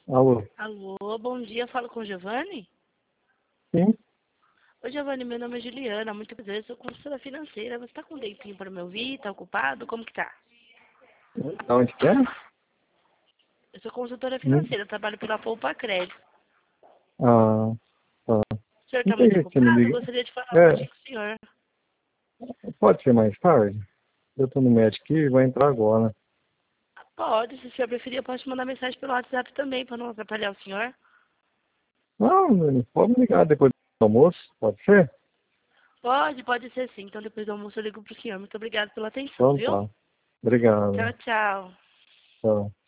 Alô? Alô, bom dia, falo com o Giovanni? Sim? Oi, Giovanni, meu nome é Juliana, muito prazer, sou consultora financeira. Você está com um tempinho para me ouvir? Está ocupado? Como que tá? Da onde que é? Eu sou consultora Hum. financeira, trabalho pela Poupa Crédito. Ah, tá. O senhor Não está tem muito jeito de você me ocupado? Eu ligar. gostaria de falar um É, minutinho com o senhor. pode ser mais tarde? Eu tô no médico e vou entrar agora. Pode, se o senhor preferir, eu posso te mandar mensagem pelo WhatsApp também, para não atrapalhar o senhor. Não, pode me ligar depois do almoço, pode ser? Pode ser sim. Então depois do almoço eu ligo pro senhor. Muito obrigada pela atenção, Então viu? tá. Obrigado. Tchau, tchau. Tchau.